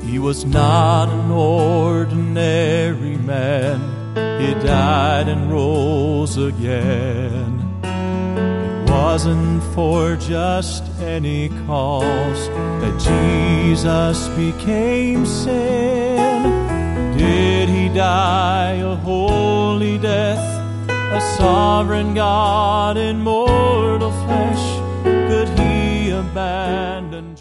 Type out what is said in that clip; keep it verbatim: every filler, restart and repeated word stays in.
He was not an ordinary man. He died and rose again. It wasn't for just any cause that Jesus became sin. Did he die a holy death, a sovereign God in mortal flesh? Could he abandon